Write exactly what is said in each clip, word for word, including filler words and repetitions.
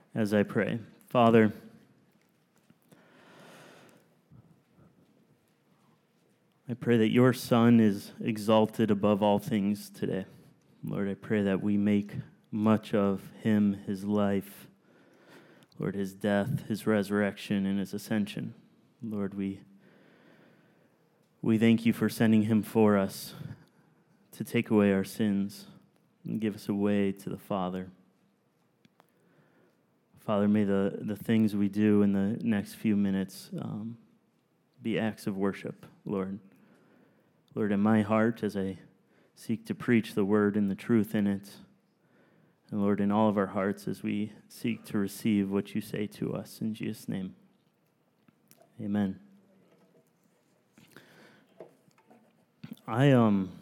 as I pray. Father, I pray that your Son is exalted above all things today. Lord, I pray that we make much of him, his life, Lord, his death, his resurrection, and his ascension. Lord, we we thank you for sending him for us to take away our sins and give us a way to the Father. Father, may the, the things we do in the next few minutes um, be acts of worship, Lord. Lord, in my heart, as I seek to preach the word and the truth in it, and Lord, in all of our hearts, as we seek to receive what you say to us, in Jesus' name, amen. I um,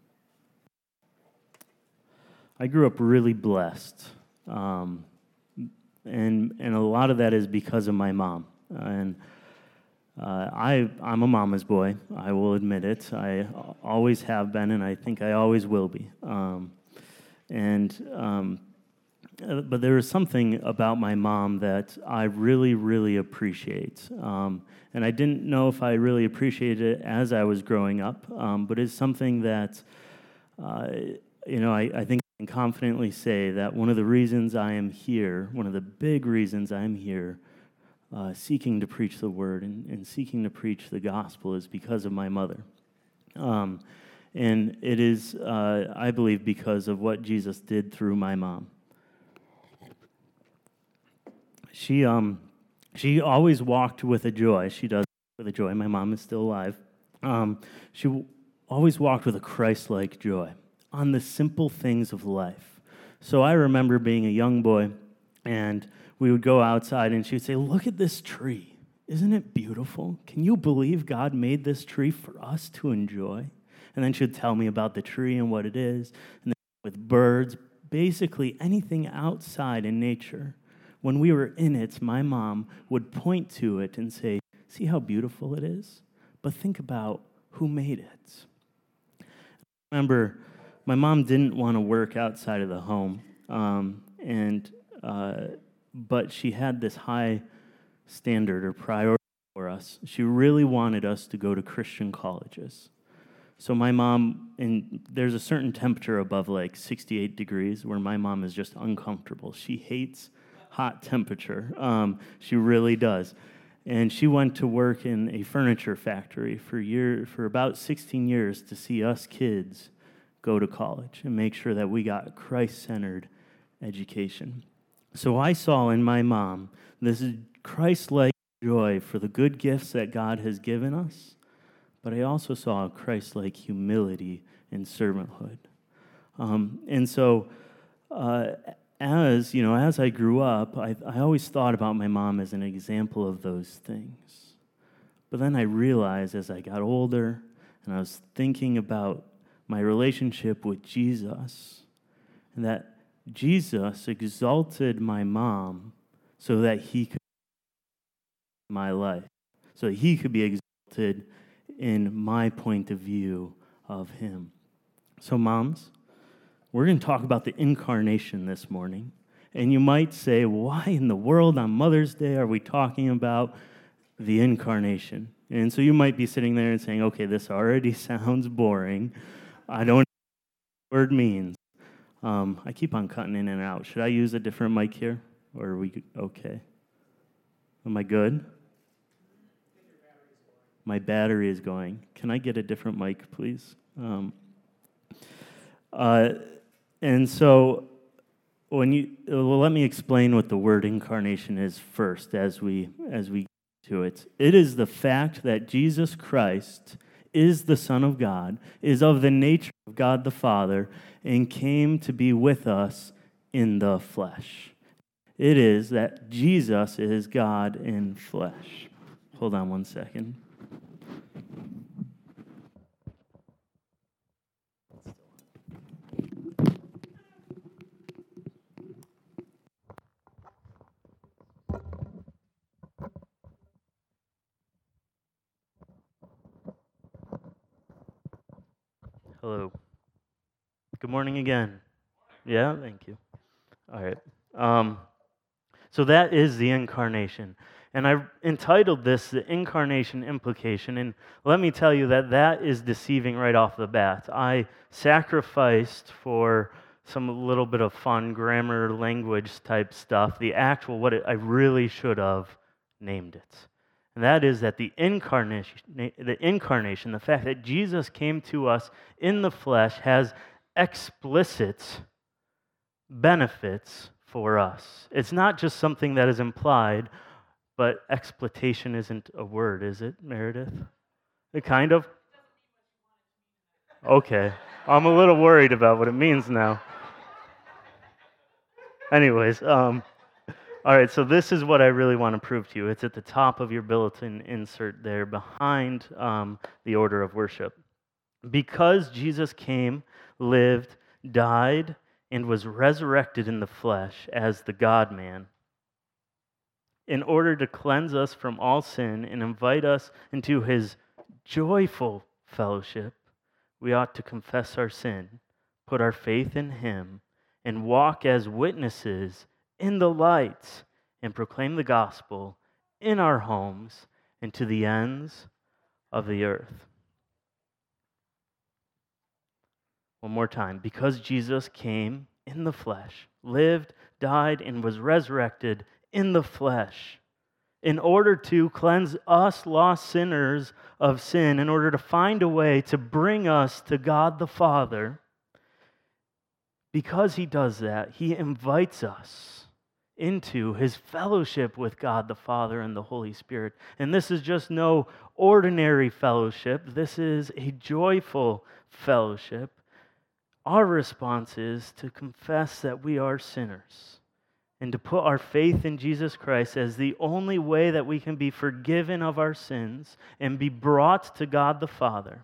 I grew up really blessed, um, and and a lot of that is because of my mom. And uh, I I'm a mama's boy. I will admit it. I always have been, and I think I always will be. Um, and um, uh, but there is something about my mom that I really, really appreciate. Um, and I didn't know if I really appreciated it as I was growing up, um, but it's something that, uh, you know, I, I think I can confidently say that one of the reasons I am here, one of the big reasons I'm here, uh, seeking to preach the word and, and seeking to preach the gospel is because of my mother. Um, and it is, uh, I believe, because of what Jesus did through my mom. She um she always walked with a joy. She does with a joy. My mom is still alive. Um, she w- always walked with a Christ-like joy on the simple things of life. So I remember being a young boy, and we would go outside, and she would say, "Look at this tree. Isn't it beautiful? Can you believe God made this tree for us to enjoy?" And then she would tell me about the tree and what it is, and then with birds, basically anything outside in nature. When we were in it, my mom would point to it and say, "See how beautiful it is? But think about who made it." Remember, my mom didn't want to work outside of the home, um, and uh, but she had this high standard or priority for us. She really wanted us to go to Christian colleges. So my mom, and there's a certain temperature above like sixty-eight degrees where my mom is just uncomfortable. She hates hot temperature. Um, she really does. And she went to work in a furniture factory for year, for about sixteen years to see us kids go to college and make sure that we got Christ-centered education. So I saw in my mom this Christ-like joy for the good gifts that God has given us, but I also saw a Christ-like humility and servanthood. Um, and so uh, as, you know, as I grew up, I, I always thought about my mom as an example of those things. But then I realized as I got older and I was thinking about my relationship with Jesus, and that Jesus exalted my mom so that he could be my life, so that he could be exalted in my point of view of him. So moms, we're going to talk about the incarnation this morning. And you might say, why in the world on Mother's Day are we talking about the incarnation? And so you might be sitting there and saying, okay, this already sounds boring. I don't know what the word means. Um, I keep on cutting in and out. Should I use a different mic here? Or are we okay? Am I good? My battery is going. Can I get a different mic, please? Um, uh, and so when you well, let me explain what the word incarnation is first, as we as we get to it. It is the fact that Jesus Christ is the Son of God, is of the nature of God the Father, and came to be with us in the flesh. It is that Jesus is God in flesh. Hold on one second. Hello. Good morning again. Yeah, thank you. All right. Um, So that is the incarnation. And I entitled this The Incarnation Implication. And let me tell you that that is deceiving right off the bat. I sacrificed for some little bit of fun grammar, language type stuff, the actual, what it, I really should have named it. And that is that the incarnation, the incarnation, the fact that Jesus came to us in the flesh has explicit benefits for us. It's not just something that is implied, but exploitation isn't a word, is it, Meredith? It kind of? Okay. I'm a little worried about what it means now. Anyways, um, all right, so this is what I really want to prove to you. It's at the top of your bulletin insert there behind um, the order of worship. Because Jesus came, lived, died, and was resurrected in the flesh as the God-man, in order to cleanse us from all sin and invite us into his joyful fellowship, we ought to confess our sin, put our faith in him, and walk as witnesses in the light and proclaim the gospel in our homes and to the ends of the earth. One more time. Because Jesus came in the flesh, lived, died, and was resurrected in the flesh, in order to cleanse us lost sinners of sin, in order to find a way to bring us to God the Father, because he does that, he invites us into his fellowship with God the Father and the Holy Spirit. And this is just no ordinary fellowship. This is a joyful fellowship. Our response is to confess that we are sinners and to put our faith in Jesus Christ as the only way that we can be forgiven of our sins and be brought to God the Father.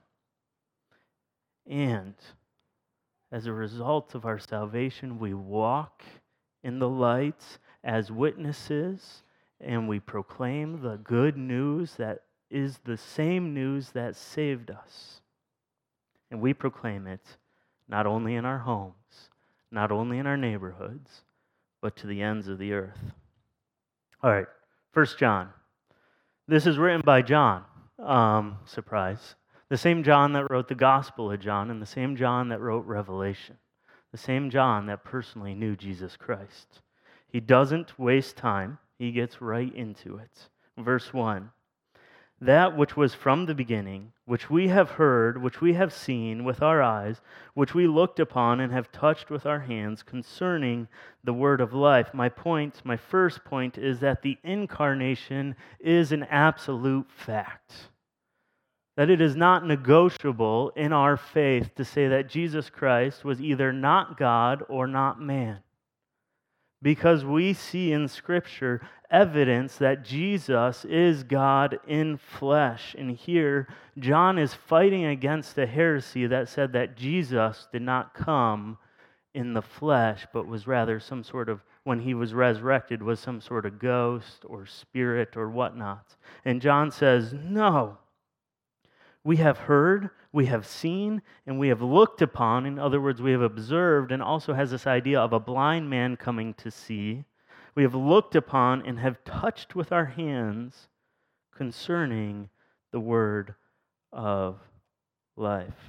And as a result of our salvation, we walk in the light as witnesses, and we proclaim the good news that is the same news that saved us. And we proclaim it not only in our homes, not only in our neighborhoods, but to the ends of the earth. All right, First John. This is written by John. Um, surprise. The same John that wrote the Gospel of John, and the same John that wrote Revelation. The same John that personally knew Jesus Christ. He doesn't waste time. He gets right into it. Verse one. That which was from the beginning, which we have heard, which we have seen with our eyes, which we looked upon and have touched with our hands concerning the word of life. My point, my first point is that the incarnation is an absolute fact. That it is not negotiable in our faith to say that Jesus Christ was either not God or not man. Because we see in Scripture evidence that Jesus is God in flesh. And here, John is fighting against a heresy that said that Jesus did not come in the flesh, but was rather some sort of, when he was resurrected, was some sort of ghost or spirit or whatnot. And John says, no. We have heard, we have seen, and we have looked upon. In other words, we have observed, and also has this idea of a blind man coming to see. We have looked upon and have touched with our hands concerning the word of life.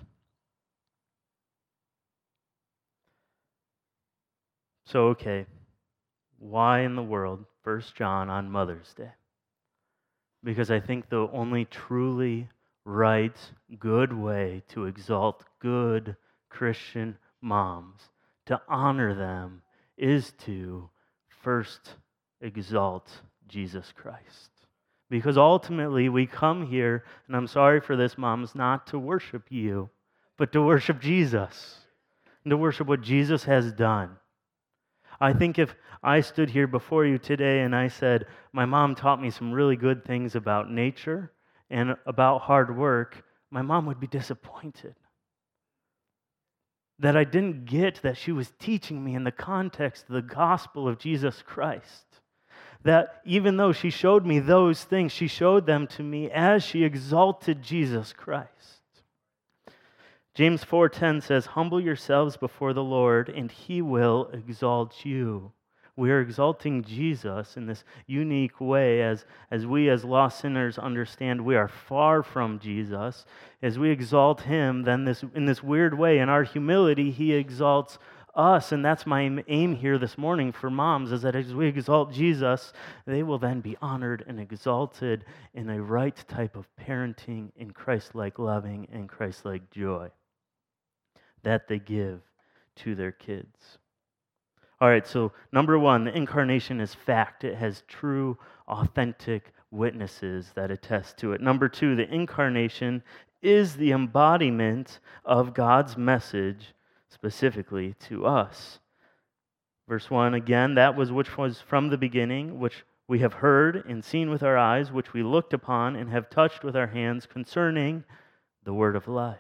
So, okay, why in the world First John on Mother's Day? Because I think the only truly right, good way to exalt good Christian moms, to honor them, is to first exalt Jesus Christ. Because ultimately we come here, and I'm sorry for this, moms, not to worship you, but to worship Jesus, and to worship what Jesus has done. I think if I stood here before you today and I said, my mom taught me some really good things about nature and about hard work, my mom would be disappointed that I didn't get that she was teaching me in the context of the gospel of Jesus Christ. That even though she showed me those things, she showed them to me as she exalted Jesus Christ. James four ten says, humble yourselves before the Lord, and he will exalt you. We are exalting Jesus in this unique way as, as we as lost sinners understand we are far from Jesus. As we exalt him, then this in this weird way, in our humility, he exalts us. And that's my aim here this morning for moms, is that as we exalt Jesus, they will then be honored and exalted in a right type of parenting, in Christ-like loving and Christ-like joy that they give to their kids. All right, so number one, the incarnation is fact. It has true, authentic witnesses that attest to it. Number two, the incarnation is the embodiment of God's message specifically to us. Verse one, again, that was which was from the beginning, which we have heard and seen with our eyes, which we looked upon and have touched with our hands concerning the word of life.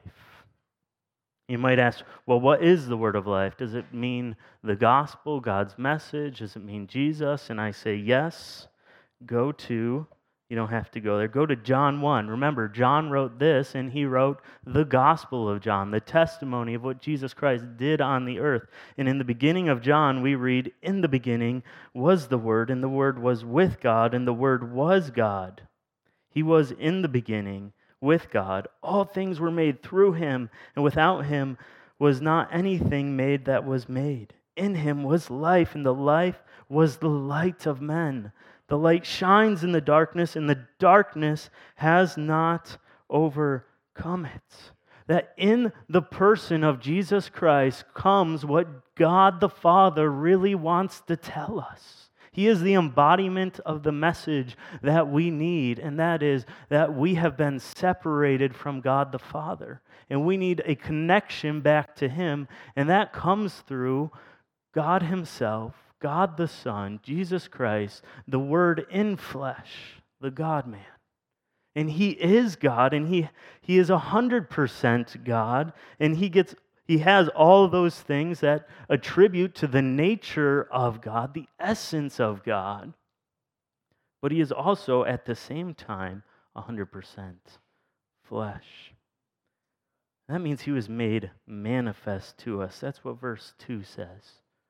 You might ask, well, what is the word of life? Does it mean the gospel, God's message? Does it mean Jesus? And I say, yes. Go to, you don't have to go there, go to John one. Remember, John wrote this, and he wrote the gospel of John, the testimony of what Jesus Christ did on the earth. And in the beginning of John, we read, in the beginning was the Word, and the Word was with God, and the Word was God. He was in the beginning with God. All things were made through him, and without him was not anything made that was made. In him was life, and the life was the light of men. The light shines in the darkness, and the darkness has not overcome it. That in the person of Jesus Christ comes what God the Father really wants to tell us. He is the embodiment of the message that we need, and that is that we have been separated from God the Father, and we need a connection back to him, and that comes through God himself, God the Son, Jesus Christ, the Word in flesh, the God-man. And he is God, and he, he is one hundred percent God, and he gets He has all those things that attribute to the nature of God, the essence of God. But he is also, at the same time, one hundred percent flesh. That means he was made manifest to us. That's what verse two says.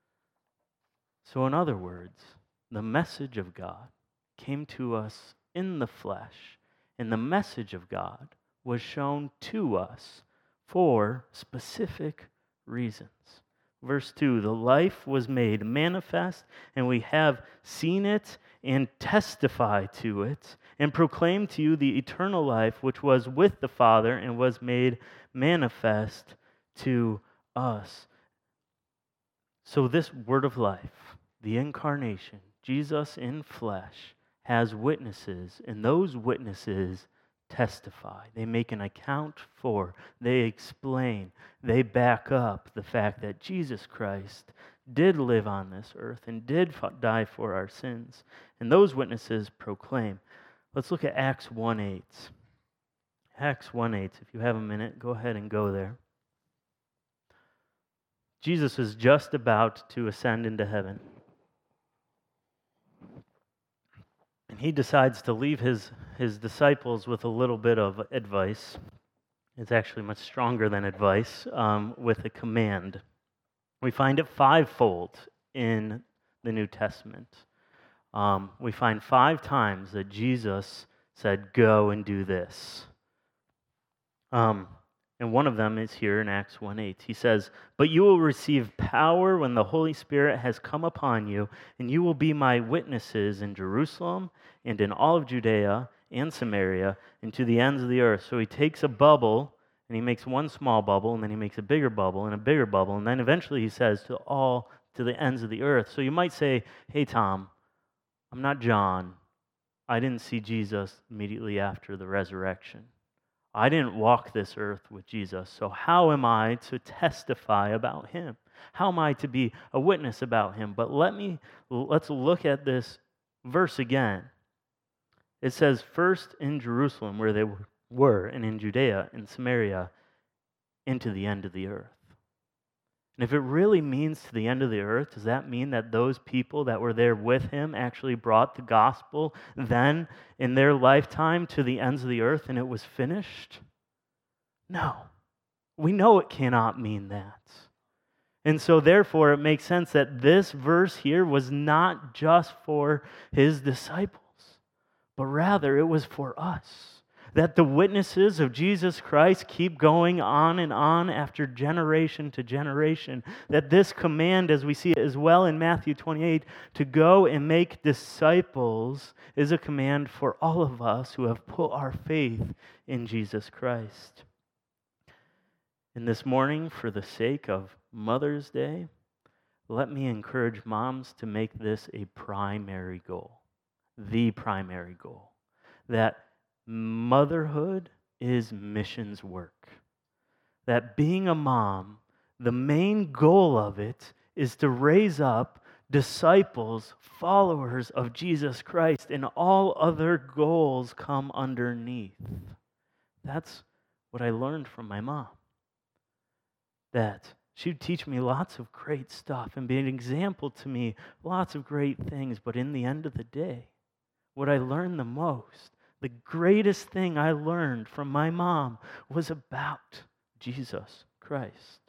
So in other words, the message of God came to us in the flesh, and the message of God was shown to us for specific reasons. Verse two, the life was made manifest, and we have seen it and testify to it, and proclaim to you the eternal life which was with the Father and was made manifest to us. So this word of life, the incarnation, Jesus in flesh, has witnesses, and those witnesses testify. They make an account for, they explain, they back up the fact that Jesus Christ did live on this earth and did die for our sins. And those witnesses proclaim. Let's look at Acts one eight. Acts one eight. If you have a minute, go ahead and go there. Jesus is just about to ascend into heaven. And he decides to leave his, his disciples with a little bit of advice. It's actually much stronger than advice, um, with a command. We find it fivefold in the New Testament. Um, we find five times that Jesus said, go and do this. Um, and one of them is here in Acts one eight. He says, but you will receive power when the Holy Spirit has come upon you, and you will be my witnesses in Jerusalem and in all of Judea and Samaria and to the ends of the earth. So he takes a bubble, and he makes one small bubble, and then he makes a bigger bubble and a bigger bubble, and then eventually he says to all, to the ends of the earth. So you might say, hey, Tom, I'm not John. I didn't see Jesus immediately after the resurrection. I didn't walk this earth with Jesus, so how am I to testify about him? How am I to be a witness about him? But let me, let's look at this verse again. It says, first in Jerusalem, where they were, and in Judea and Samaria, and to the end of the earth. And if it really means to the end of the earth, does that mean that those people that were there with him actually brought the gospel then in their lifetime to the ends of the earth and it was finished? No. We know it cannot mean that. And so therefore it makes sense that this verse here was not just for his disciples, but rather it was for us. That the witnesses of Jesus Christ keep going on and on after generation to generation. That this command, as we see it as well in Matthew twenty-eight, to go and make disciples is a command for all of us who have put our faith in Jesus Christ. And this morning, for the sake of Mother's Day, let me encourage moms to make this a primary goal. The primary goal. That motherhood is missions work. That being a mom, the main goal of it is to raise up disciples, followers of Jesus Christ, and all other goals come underneath. That's what I learned from my mom. That she would teach me lots of great stuff and be an example to me, lots of great things, but in the end of the day, what I learned the most, the greatest thing I learned from my mom was about Jesus Christ.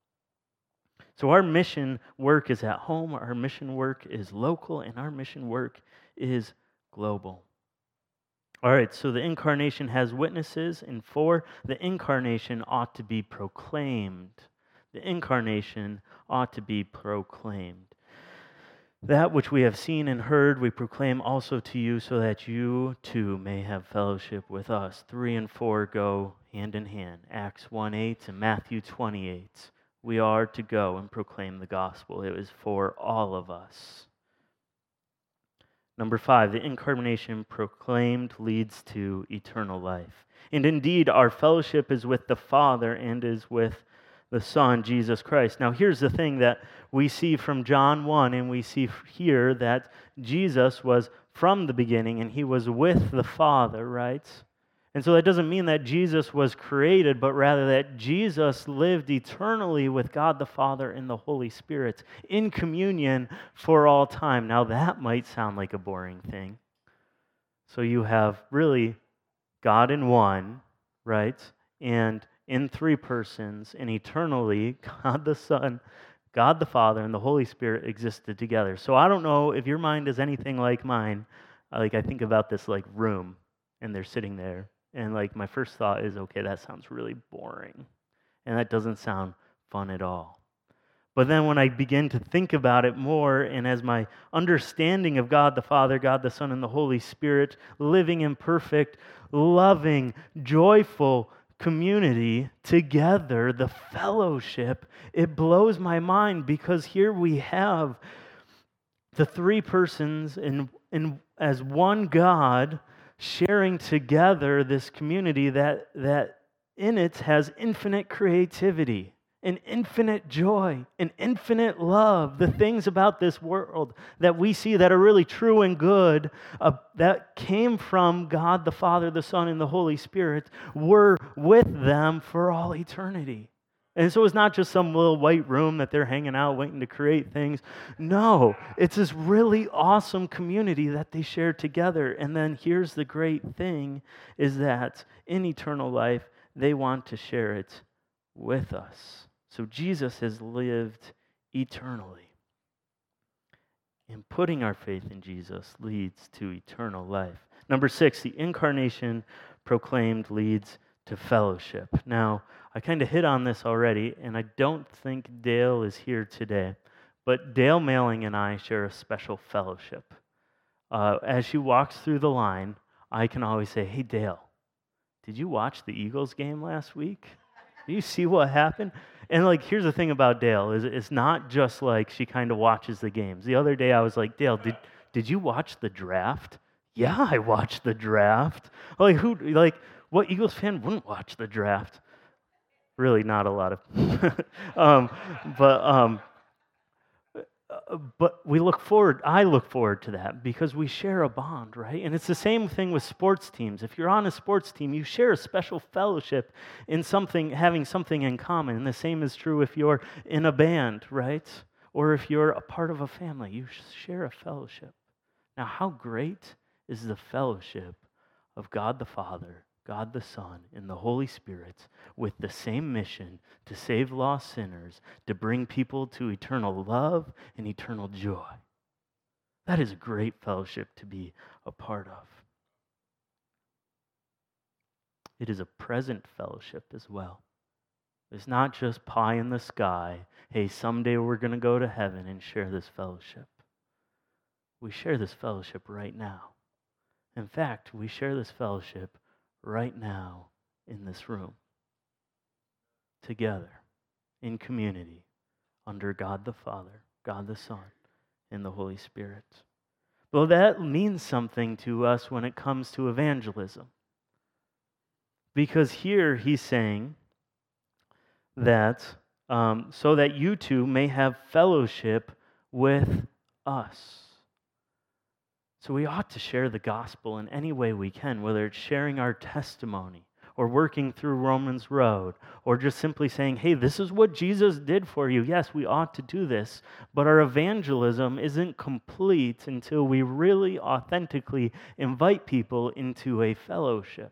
So our mission work is at home, our mission work is local, and our mission work is global. All right, so the incarnation has witnesses, and four, the incarnation ought to be proclaimed. The incarnation ought to be proclaimed. That which we have seen and heard, we proclaim also to you, so that you too may have fellowship with us. Three and four go hand in hand. Acts one eight and Matthew twenty-eight. We are to go and proclaim the gospel. It was for all of us. Number five, the incarnation proclaimed leads to eternal life. And indeed, our fellowship is with the Father and is with the Son, Jesus Christ. Now, here's the thing that we see from John one, and we see here that Jesus was from the beginning, and he was with the Father, right? And so that doesn't mean that Jesus was created, but rather that Jesus lived eternally with God the Father and the Holy Spirit in communion for all time. Now, that might sound like a boring thing. So you have really God in one, right? And in three persons, and eternally, God the Son, God the Father, and the Holy Spirit existed together. So I don't know if your mind is anything like mine. Like I think about this like room, and they're sitting there, and like my first thought is, okay, that sounds really boring, and that doesn't sound fun at all. But then when I begin to think about it more, and as my understanding of God the Father, God the Son, and the Holy Spirit living in perfect, loving, joyful community together, the fellowship, it blows my mind, because here we have the three persons in, in as one God sharing together this community that, that in it has infinite creativity, an infinite joy, an infinite love. The things about this world that we see that are really true and good, uh, that came from God the Father, the Son, and the Holy Spirit, were with them for all eternity. And so it's not just some little white room that they're hanging out waiting to create things. No, it's this really awesome community that they share together. And then here's the great thing, is that in eternal life, they want to share it with us. So Jesus has lived eternally. And putting our faith in Jesus leads to eternal life. Number six, the incarnation proclaimed leads to fellowship. Now, I kind of hit on this already, and I don't think Dale is here today, but Dale Mailing and I share a special fellowship. Uh, as she walks through the line, I can always say, hey, Dale, did you watch the Eagles game last week? Do you see what happened? And like, here's the thing about Dale, is it's not just like she kind of watches the games. The other day I was like, Dale, did did you watch the draft? Yeah, I watched the draft. Like who like what Eagles fan wouldn't watch the draft? Really not a lot of um, but um Uh, but we look forward, I look forward to that, because we share a bond, right? And it's the same thing with sports teams. If you're on a sports team, you share a special fellowship in something, having something in common. And the same is true if you're in a band, right? Or if you're a part of a family, you share a fellowship. Now, how great is the fellowship of God the Father, God the Son, and the Holy Spirit with the same mission to save lost sinners, to bring people to eternal love and eternal joy. That is a great fellowship to be a part of. It is a present fellowship as well. It's not just pie in the sky. Hey, someday we're going to go to heaven and share this fellowship. We share this fellowship right now. In fact, we share this fellowship right now in this room, together, in community, under God the Father, God the Son, and the Holy Spirit. Well, that means something to us when it comes to evangelism. Because here he's saying that um, so that you two may have fellowship with us. So we ought to share the gospel in any way we can, whether it's sharing our testimony or working through Romans Road or just simply saying, hey, this is what Jesus did for you. Yes, we ought to do this, but our evangelism isn't complete until we really authentically invite people into a fellowship,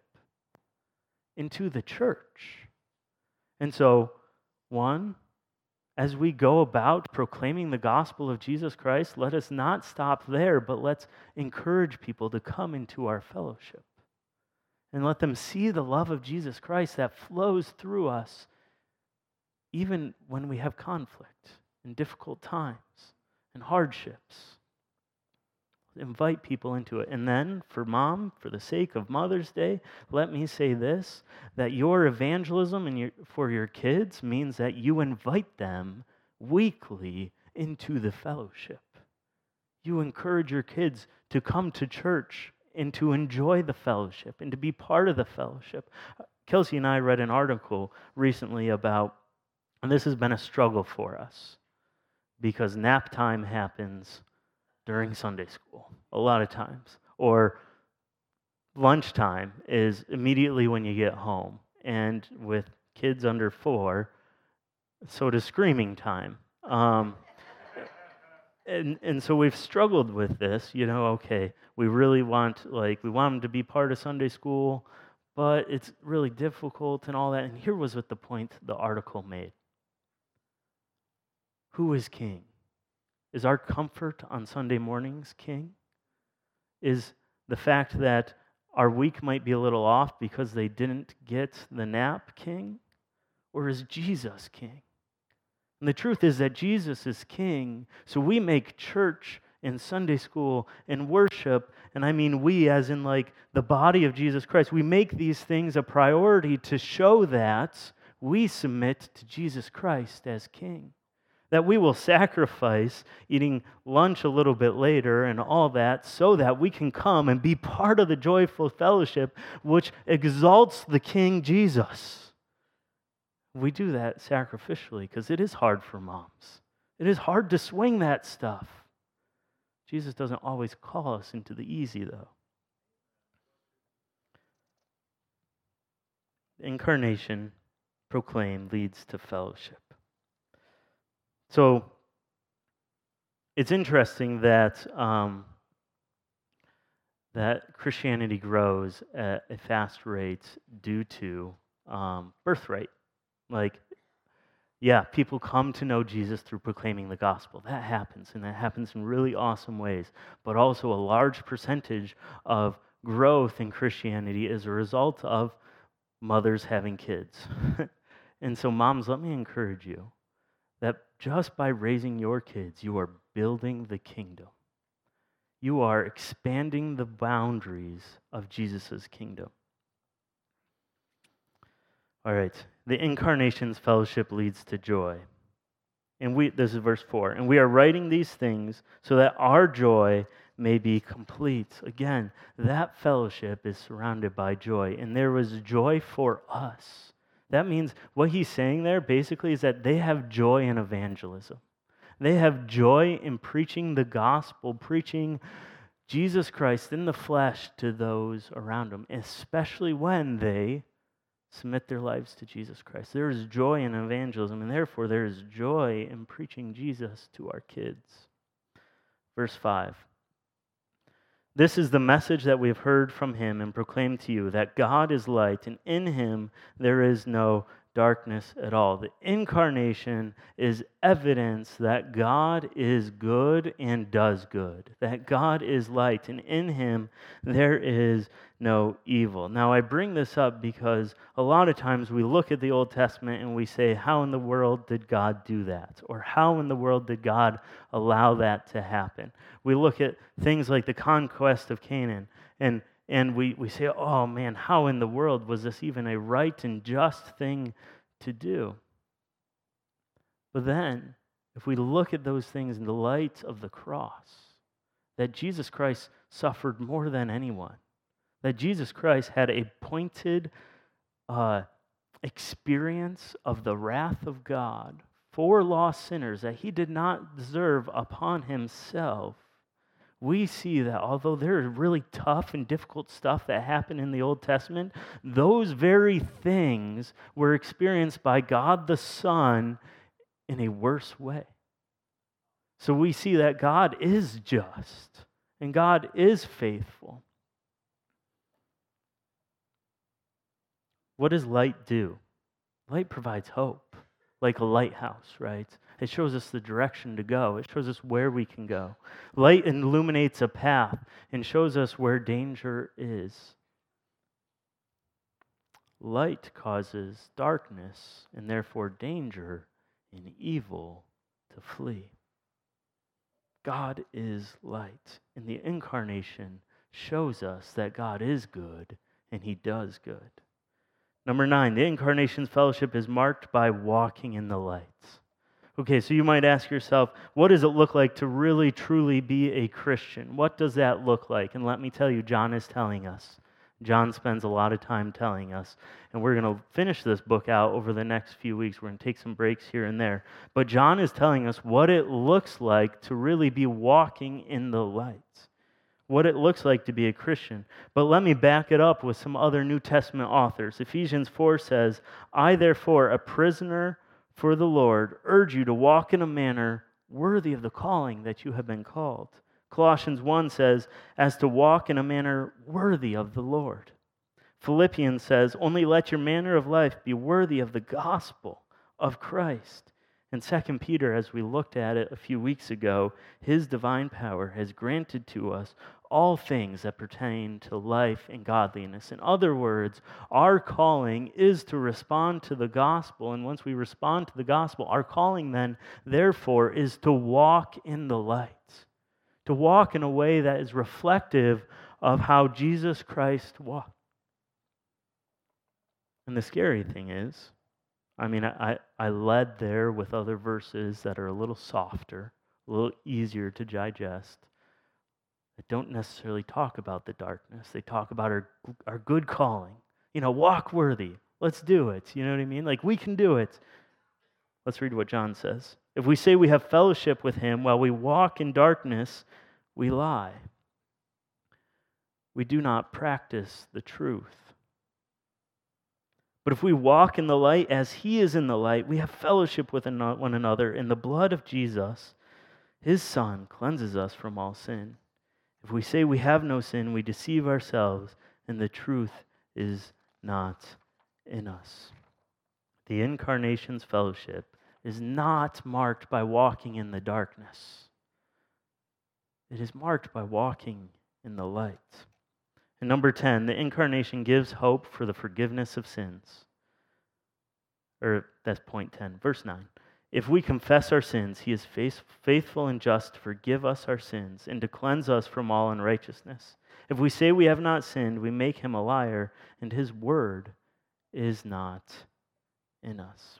into the church. And so, one, as we go about proclaiming the gospel of Jesus Christ, let us not stop there, but let's encourage people to come into our fellowship and let them see the love of Jesus Christ that flows through us even when we have conflict and difficult times and hardships. Invite people into it. And then, for mom, for the sake of Mother's Day, let me say this, that your evangelism and your, for your kids means that you invite them weekly into the fellowship. You encourage your kids to come to church and to enjoy the fellowship and to be part of the fellowship. Kelsey and I read an article recently about, and this has been a struggle for us, because nap time happens during Sunday school, a lot of times. Or lunchtime is immediately when you get home. And with kids under four, so does screaming time. Um, and, and so we've struggled with this, you know, okay, we really want, like, we want them to be part of Sunday school, but it's really difficult and all that. And here was what the point the article made. Who is king? Is our comfort on Sunday mornings king? Is the fact that our week might be a little off because they didn't get the nap king? Or is Jesus king? And the truth is that Jesus is king, so we make church and Sunday school and worship, and I mean we as in like the body of Jesus Christ, we make these things a priority to show that we submit to Jesus Christ as king. That we will sacrifice eating lunch a little bit later and all that so that we can come and be part of the joyful fellowship which exalts the King Jesus. We do that sacrificially because it is hard for moms. It is hard to swing that stuff. Jesus doesn't always call us into the easy, though. Incarnation, proclaim, leads to fellowship. So it's interesting that um, that Christianity grows at a fast rate due to um, birth rate. Like, yeah, people come to know Jesus through proclaiming the gospel. That happens, and that happens in really awesome ways. But also a large percentage of growth in Christianity is a result of mothers having kids. And so moms, let me encourage you that just by raising your kids, you are building the kingdom. You are expanding the boundaries of Jesus' kingdom. All right, the incarnation's fellowship leads to joy. And we, this is verse four, and we are writing these things so that our joy may be complete. Again, that fellowship is surrounded by joy, and there was joy for us. That means what he's saying there basically is that they have joy in evangelism. They have joy in preaching the gospel, preaching Jesus Christ in the flesh to those around them, especially when they submit their lives to Jesus Christ. There is joy in evangelism, and therefore there is joy in preaching Jesus to our kids. Verse five. This is the message that we have heard from him and proclaimed to you, that God is light, and in him there is no darkness at all. The incarnation is evidence that God is good and does good, that God is light, and in him there is no evil. Now, I bring this up because a lot of times we look at the Old Testament and we say, how in the world did God do that? Or how in the world did God allow that to happen? We look at things like the conquest of Canaan, and And we, we say, oh man, how in the world was this even a right and just thing to do? But then, if we look at those things in the light of the cross, that Jesus Christ suffered more than anyone, that Jesus Christ had a pointed uh, experience of the wrath of God for lost sinners that he did not deserve upon himself, we see that although there is really tough and difficult stuff that happened in the Old Testament, those very things were experienced by God the Son in a worse way. So we see that God is just and God is faithful. What does light do? Light provides hope, like a lighthouse, right? It shows us the direction to go. It shows us where we can go. Light illuminates a path and shows us where danger is. Light causes darkness and therefore danger and evil to flee. God is light, and the incarnation shows us that God is good and he does good. Number nine, the incarnation's fellowship is marked by walking in the light. Okay, so you might ask yourself, what does it look like to really, truly be a Christian? What does that look like? And let me tell you, John is telling us. John spends a lot of time telling us. And we're going to finish this book out over the next few weeks. We're going to take some breaks here and there. But John is telling us what it looks like to really be walking in the light. What it looks like to be a Christian. But let me back it up with some other New Testament authors. Ephesians four says, I therefore, a prisoner for the Lord, urge you to walk in a manner worthy of the calling that you have been called. Colossians one says, as to walk in a manner worthy of the Lord. Philippians says, only let your manner of life be worthy of the gospel of Christ. And Second Peter, as we looked at it a few weeks ago, his divine power has granted to us all things that pertain to life and godliness. In other words, our calling is to respond to the gospel. And once we respond to the gospel, our calling then, therefore, is to walk in the light. To walk in a way that is reflective of how Jesus Christ walked. And the scary thing is, I mean, I, I led there with other verses that are a little softer, a little easier to digest, that don't necessarily talk about the darkness. They talk about our, our good calling. You know, walk worthy. Let's do it. You know what I mean? Like, we can do it. Let's read what John says. If we say we have fellowship with him while we walk in darkness, we lie. We do not practice the truth. But if we walk in the light as he is in the light, we have fellowship with one another, and the blood of Jesus, his Son, cleanses us from all sin. If we say we have no sin, we deceive ourselves, and the truth is not in us. The incarnation's fellowship is not marked by walking in the darkness. It is marked by walking in the light. And number ten, the incarnation gives hope for the forgiveness of sins. Or that's point ten, verse nine. If we confess our sins, he is faithful and just to forgive us our sins and to cleanse us from all unrighteousness. If we say we have not sinned, we make him a liar, and his word is not in us.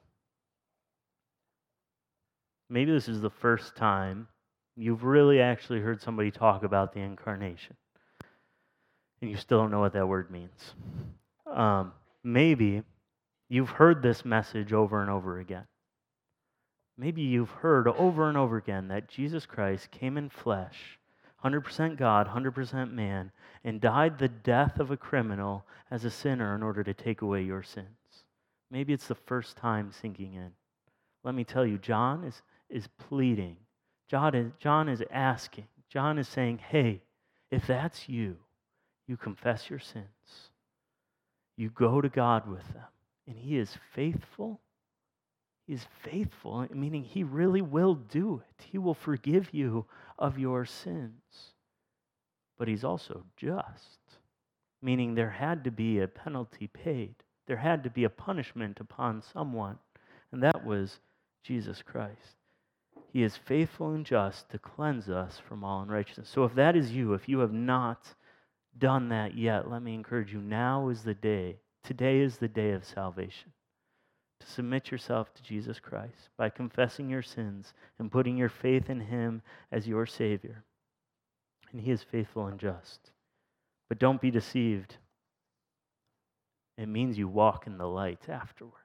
Maybe this is the first time you've really actually heard somebody talk about the incarnation, and you still don't know what that word means. Um, maybe you've heard this message over and over again. Maybe you've heard over and over again that Jesus Christ came in flesh, one hundred percent God, one hundred percent man, and died the death of a criminal as a sinner in order to take away your sins. Maybe it's the first time sinking in. Let me tell you, John is, is pleading. John is, John is asking. John is saying, hey, If that's you, you confess your sins. You go to God with them, and He is faithful. He is faithful, meaning He really will do it. He will forgive you of your sins. But He's also just, meaning there had to be a penalty paid. There had to be a punishment upon someone, and that was Jesus Christ. He is faithful and just to cleanse us from all unrighteousness. So if that is you, if you have not done that yet, let me encourage you, now is the day. Today is the day of salvation. To submit yourself to Jesus Christ by confessing your sins and putting your faith in Him as your Savior. And He is faithful and just. But don't be deceived. It means you walk in the light afterwards.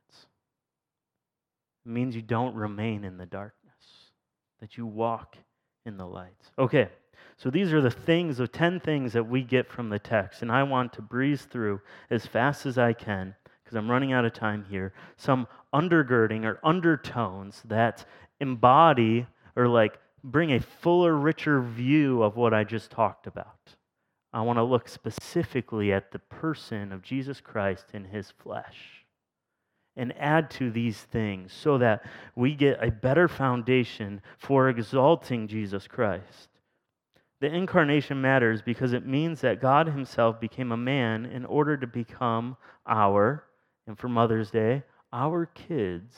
It means you don't remain in the darkness, that you walk in the light. Okay, so these are the things, the ten things that we get from the text, and I want to breeze through as fast as I can, because I'm running out of time here, some undergirding or undertones that embody or like bring a fuller, richer view of what I just talked about. I want to look specifically at the person of Jesus Christ in His flesh and add to these things so that we get a better foundation for exalting Jesus Christ. The incarnation matters because it means that God Himself became a man in order to become our, and for Mother's Day, our kids'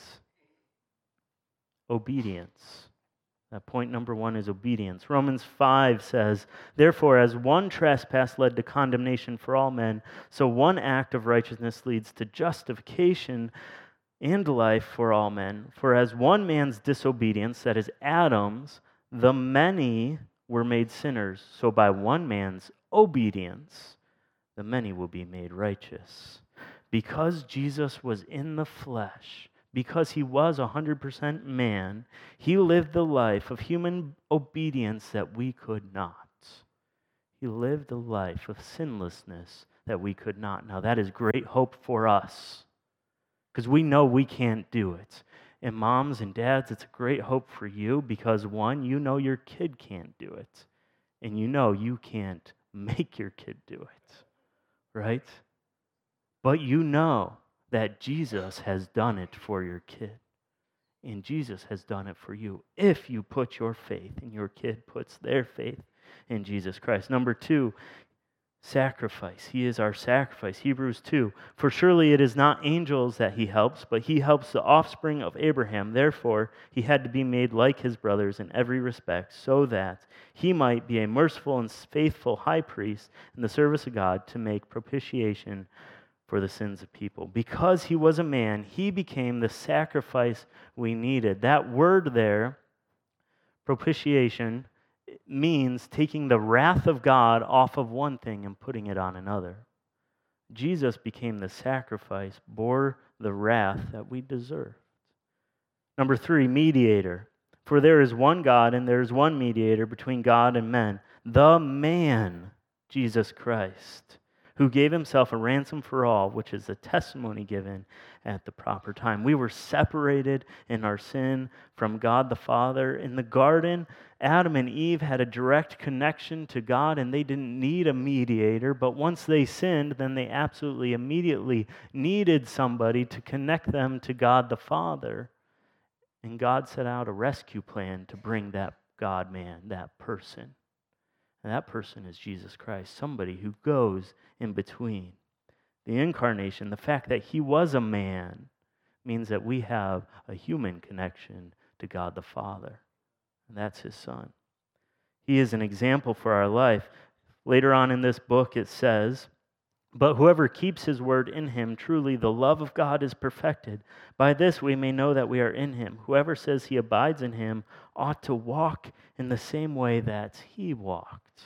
obedience. That point number one is obedience. Romans five says, therefore, as one trespass led to condemnation for all men, so one act of righteousness leads to justification and life for all men. For as one man's disobedience, that is Adam's, the many were made sinners. So by one man's obedience, the many will be made righteous. Because Jesus was in the flesh, because He was one hundred percent man, He lived the life of human obedience that we could not. He lived a life of sinlessness that we could not. Now that is great hope for us, because we know we can't do it. And moms and dads, it's a great hope for you because, one, you know your kid can't do it. And you know you can't make your kid do it, right? But you know that Jesus has done it for your kid. And Jesus has done it for you if you put your faith and your kid puts their faith in Jesus Christ. Number two, sacrifice. He is our sacrifice. Hebrews two, for surely it is not angels that He helps, but He helps the offspring of Abraham. Therefore, He had to be made like His brothers in every respect, so that He might be a merciful and faithful high priest in the service of God to make propitiation for the sins of people. Because He was a man, He became the sacrifice we needed. That word there, propitiation, means taking the wrath of God off of one thing and putting it on another. Jesus became the sacrifice, bore the wrath that we deserved. Number three, mediator. For there is one God and there is one mediator between God and men, the man, Jesus Christ, who gave Himself a ransom for all, which is the testimony given at the proper time. We were separated in our sin from God the Father. In the garden, Adam and Eve had a direct connection to God, and they didn't need a mediator. But once they sinned, then they absolutely immediately needed somebody to connect them to God the Father. And God set out a rescue plan to bring that God-man, that person. And that person is Jesus Christ, somebody who goes in between. The incarnation, the fact that He was a man, means that we have a human connection to God the Father. And that's His Son. He is an example for our life. Later on in this book it says, but whoever keeps His word in Him, truly the love of God is perfected. By this we may know that we are in Him. Whoever says he abides in Him ought to walk in the same way that He walked.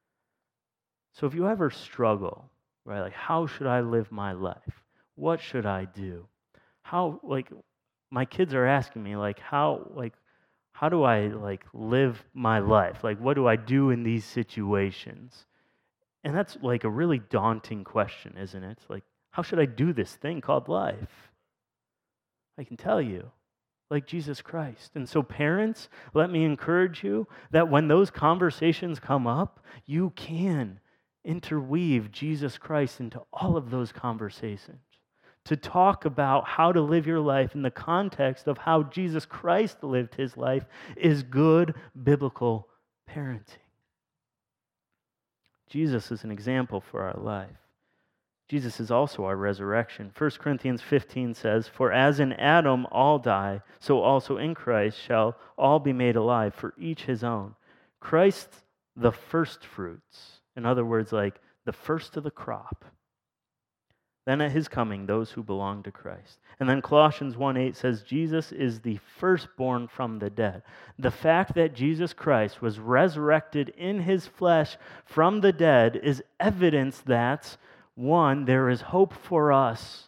So if you ever struggle, right, like how should I live my life? What should I do? How, like, my kids are asking me, like, how, like, how do I, like, live my life? Like, what do I do in these situations? And that's like a really daunting question, isn't it? Like, how should I do this thing called life? I can tell you. like Jesus Christ. And so parents, let me encourage you that when those conversations come up, you can interweave Jesus Christ into all of those conversations. To talk about how to live your life in the context of how Jesus Christ lived his life is good biblical parenting. Jesus is an example for our life. Jesus is also our resurrection. First Corinthians fifteen says, "For as in Adam all die, so also in Christ shall all be made alive, for each his own. Christ the first fruits." In other words, like the first of the crop. Then at his coming, those who belong to Christ. And then Colossians one eight says, Jesus is the firstborn from the dead. The fact that Jesus Christ was resurrected in his flesh from the dead is evidence that, one, there is hope for us.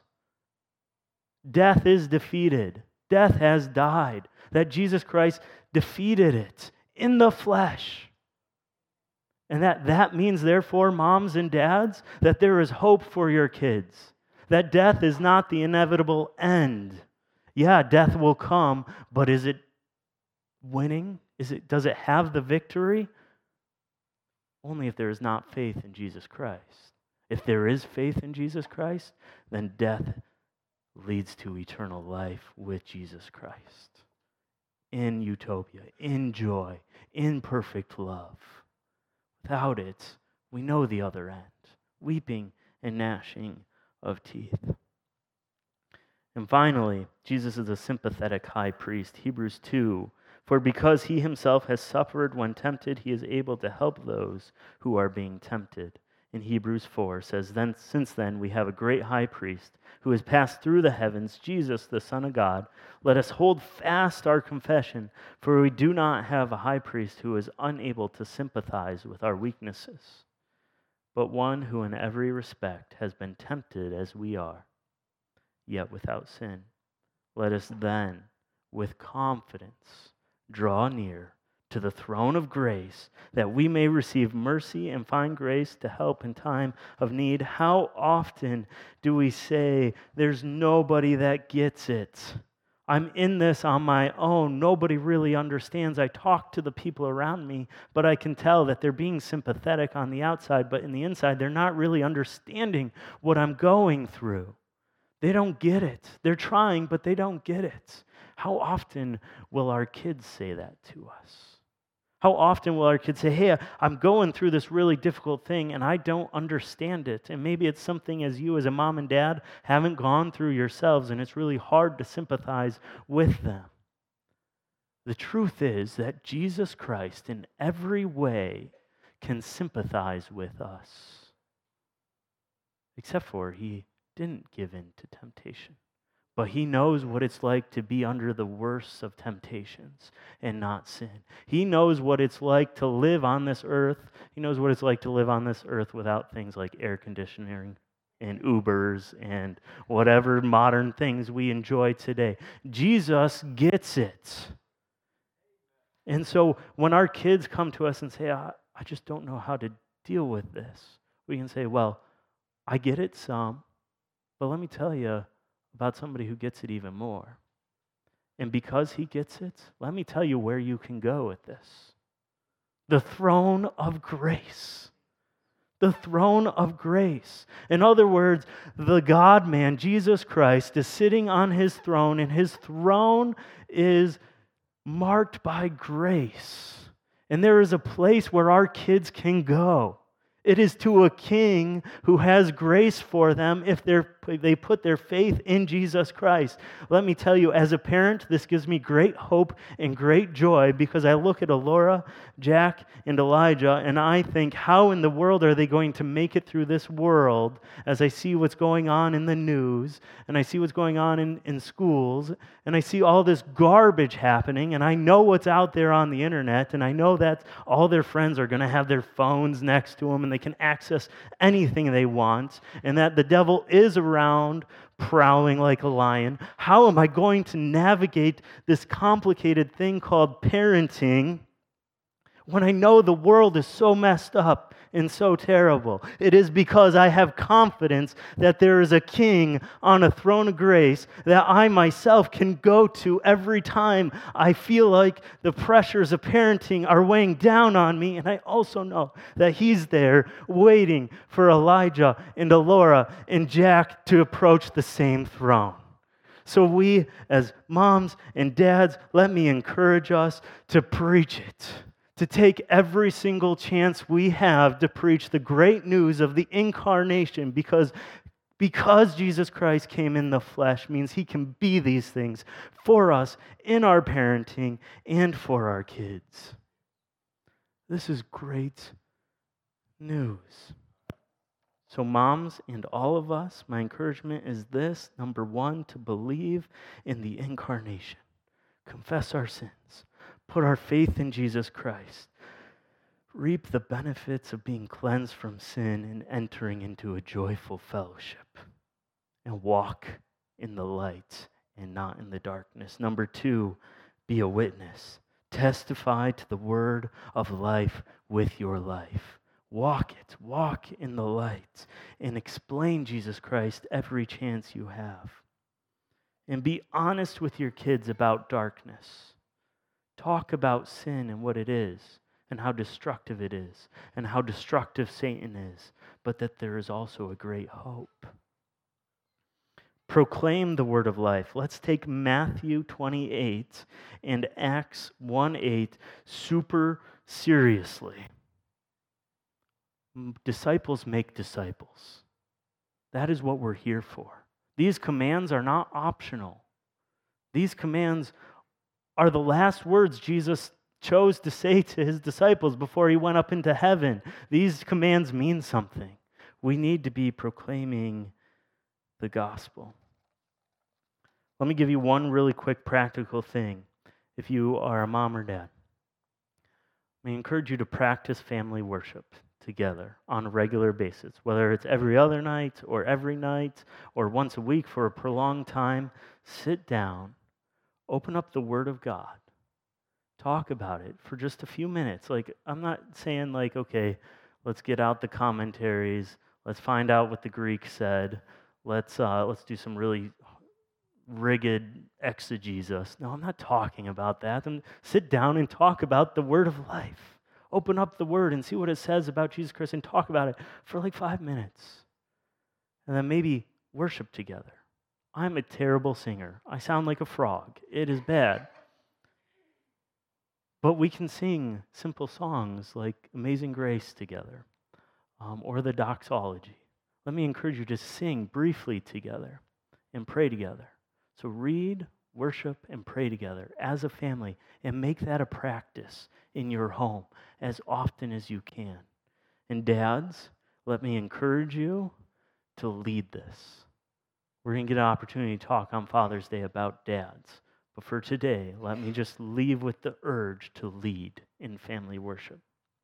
Death is defeated. Death has died. That Jesus Christ defeated it in the flesh. And that, that means, therefore, moms and dads, that there is hope for your kids. That death is not the inevitable end. Yeah, death will come, but is it winning? Is it, does it have the victory? Only if there is not faith in Jesus Christ. If there is faith in Jesus Christ, then death leads to eternal life with Jesus Christ. In utopia, in joy, in perfect love. Without it, we know the other end, weeping and gnashing of teeth. And finally, Jesus is a sympathetic high priest. Hebrews two, "For because he himself has suffered when tempted, he is able to help those who are being tempted." In Hebrews four says, "Then, since then we have a great high priest who has passed through the heavens, Jesus, the Son of God. Let us hold fast our confession, for we do not have a high priest who is unable to sympathize with our weaknesses, but one who in every respect has been tempted as we are, yet without sin. Let us then, with confidence, draw near to the throne of grace, that we may receive mercy and find grace to help in time of need." How often do we say, there's nobody that gets it? I'm in this on my own. Nobody really understands. I talk to the people around me, but I can tell that they're being sympathetic on the outside, but in the inside, they're not really understanding what I'm going through. They don't get it. They're trying, but they don't get it. How often will our kids say that to us? How often will our kids say, "Hey, I'm going through this really difficult thing and I don't understand it." And maybe it's something as you as a mom and dad haven't gone through yourselves, and it's really hard to sympathize with them. The truth is that Jesus Christ in every way can sympathize with us. Except for he didn't give in to temptation. But he knows what it's like to be under the worst of temptations and not sin. He knows what it's like to live on this earth. He knows what it's like to live on this earth without things like air conditioning and Ubers and whatever modern things we enjoy today. Jesus gets it. And so when our kids come to us and say, I, I just don't know how to deal with this, we can say, well, I get it some, but let me tell you about somebody who gets it even more. And because he gets it, let me tell you where you can go with this. The throne of grace. The throne of grace. In other words, the God-man, Jesus Christ, is sitting on his throne, and his throne is marked by grace. And there is a place where our kids can go. It is to a king who has grace for them if they're, they put their faith in Jesus Christ. Let me tell you, as a parent, this gives me great hope and great joy, because I look at Alora, Jack, and Elijah, and I think, how in the world are they going to make it through this world as I see what's going on in the news, and I see what's going on in, in schools, and I see all this garbage happening, and I know what's out there on the internet, and I know that all their friends are going to have their phones next to them, and they can access anything they want, and that the devil is around prowling like a lion. How am I going to navigate this complicated thing called parenting When I know the world is so messed up and so terrible, it is because I have confidence that there is a king on a throne of grace that I myself can go to every time I feel like the pressures of parenting are weighing down on me. And I also know that he's there waiting for Elijah and Elora and Jack to approach the same throne. So we, as moms and dads, let me encourage us to preach it, to take every single chance we have to preach the great news of the incarnation, because, because Jesus Christ came in the flesh means he can be these things for us in our parenting and for our kids. This is great news. So moms and all of us, my encouragement is this. Number one, to believe in the incarnation. Confess our sins. Put our faith in Jesus Christ. Reap the benefits of being cleansed from sin and entering into a joyful fellowship. And walk in the light and not in the darkness. Number two, be a witness. Testify to the word of life with your life. Walk it. Walk in the light. And explain Jesus Christ every chance you have. And be honest with your kids about darkness. Talk about sin and what it is, and how destructive it is, and how destructive Satan is, but that there is also a great hope. Proclaim the word of life. Let's take Matthew twenty-eight and Acts one eight super seriously. Disciples make disciples. That is what we're here for. These commands are not optional. These commands are the last words Jesus chose to say to his disciples before he went up into heaven. These commands mean something. We need to be proclaiming the gospel. Let me give you one really quick practical thing. If you are a mom or dad, I encourage you to practice family worship together on a regular basis, whether it's every other night or every night or once a week for a prolonged time. Sit down, open up the Word of God, talk about it for just a few minutes. Like, I'm not saying like, okay, let's get out the commentaries, let's find out what the Greek said, let's uh, let's do some really rigid exegesis. No, I'm not talking about that. I'm, sit down and talk about the Word of life. Open up the Word and see what it says about Jesus Christ and talk about it for like five minutes. And then maybe worship together. I'm a terrible singer. I sound like a frog. It is bad. But we can sing simple songs like Amazing Grace together, um, or the doxology. Let me encourage you to sing briefly together and pray together. So read, worship, and pray together as a family, and make that a practice in your home as often as you can. And dads, let me encourage you to lead this. We're going to get an opportunity to talk on Father's Day about dads. But for today, let me just leave with the urge to lead in family worship.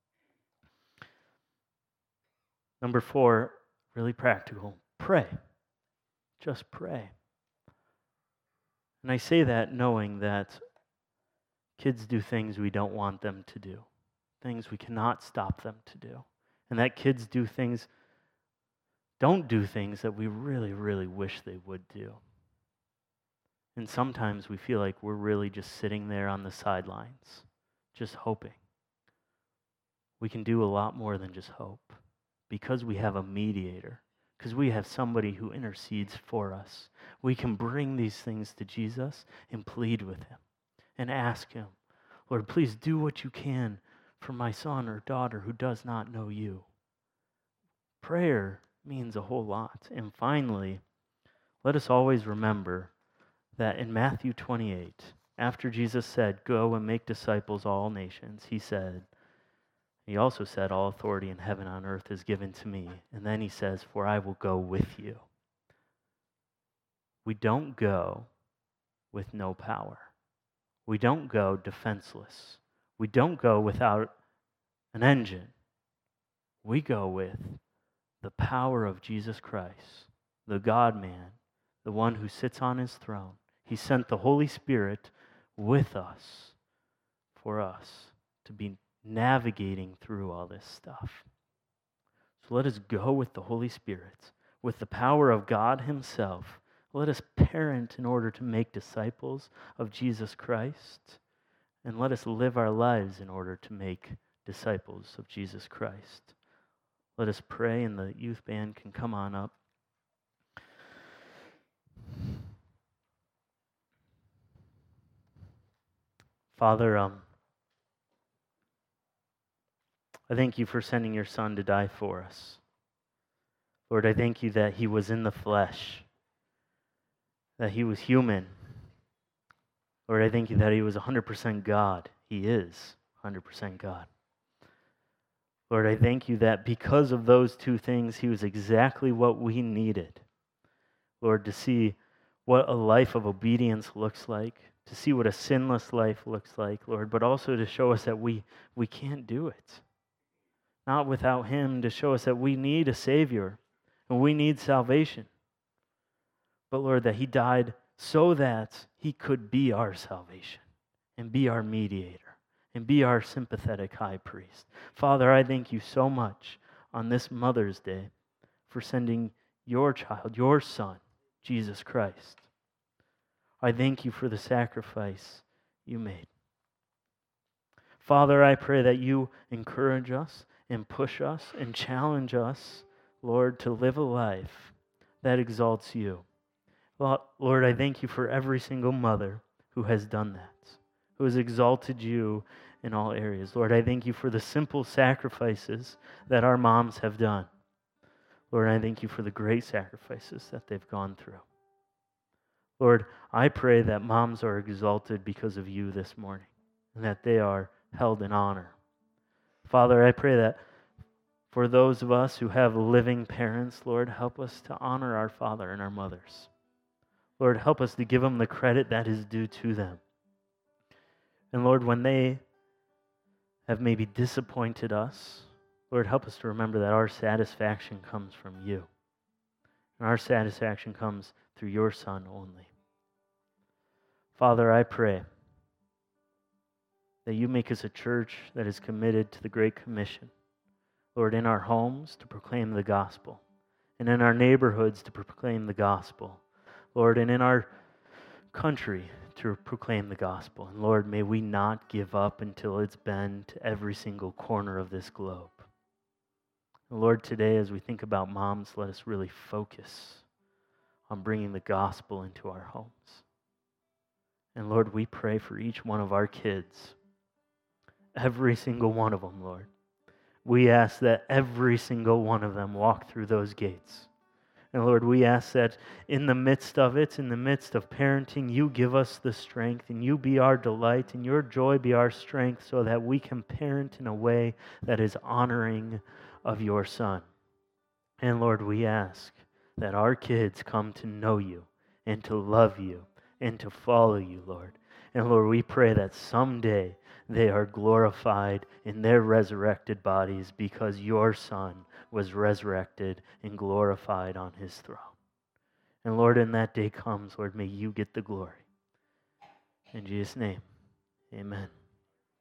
Number four, really practical, pray. Just pray. And I say that knowing that kids do things we don't want them to do, things we cannot stop them to do, and that kids do things, don't do things that we really, really wish they would do. And sometimes we feel like we're really just sitting there on the sidelines, just hoping. We can do a lot more than just hope, because we have a mediator, because we have somebody who intercedes for us. We can bring these things to Jesus and plead with him and ask him, Lord, please do what you can for my son or daughter who does not know you. Prayer means a whole lot. And finally, let us always remember that in Matthew twenty-eight, after Jesus said, go and make disciples all nations, he said, he also said, all authority in heaven and on earth is given to me. And then he says, for I will go with you. We don't go with no power. We don't go defenseless. We don't go without an engine. We go with the power of Jesus Christ, the God-man, the one who sits on his throne. He sent the Holy Spirit with us for us to be navigating through all this stuff. So let us go with the Holy Spirit, with the power of God himself. Let us parent in order to make disciples of Jesus Christ, and let us live our lives in order to make disciples of Jesus Christ. Let us pray, and the youth band can come on up. Father, um, I thank you for sending your Son to die for us. Lord, I thank you that he was in the flesh, that he was human. Lord, I thank you that he was one hundred percent God. He is one hundred percent God. Lord, I thank you that because of those two things, he was exactly what we needed. Lord, to see what a life of obedience looks like, to see what a sinless life looks like, Lord, but also to show us that we, we can't do it. Not without him, to show us that we need a Savior and we need salvation. But Lord, that he died so that he could be our salvation and be our mediator and be our sympathetic high priest. Father, I thank you so much on this Mother's Day for sending your child, your Son, Jesus Christ. I thank you for the sacrifice you made. Father, I pray that you encourage us and push us and challenge us, Lord, to live a life that exalts you. Lord, I thank you for every single mother who has done that, who has exalted you in all areas. Lord, I thank you for the simple sacrifices that our moms have done. Lord, I thank you for the great sacrifices that they've gone through. Lord, I pray that moms are exalted because of you this morning and that they are held in honor. Father, I pray that for those of us who have living parents, Lord, help us to honor our father and our mothers. Lord, help us to give them the credit that is due to them. And Lord, when they have maybe disappointed us, Lord, help us to remember that our satisfaction comes from you. And our satisfaction comes through your Son only. Father, I pray that you make us a church that is committed to the Great Commission. Lord, in our homes to proclaim the gospel, and in our neighborhoods to proclaim the gospel. Lord, and in our country to proclaim the gospel. And Lord, may we not give up until it's been to every single corner of this globe. And Lord, today as we think about moms, let us really focus on bringing the gospel into our homes. And Lord, we pray for each one of our kids, every single one of them, Lord. We ask that every single one of them walk through those gates. And Lord, we ask that in the midst of it, in the midst of parenting, you give us the strength and you be our delight and your joy be our strength so that we can parent in a way that is honoring of your Son. And Lord, we ask that our kids come to know you and to love you and to follow you, Lord. And Lord, we pray that someday they are glorified in their resurrected bodies because your Son was resurrected and glorified on his throne. And Lord, when that day comes, Lord, may you get the glory. In Jesus' name, amen.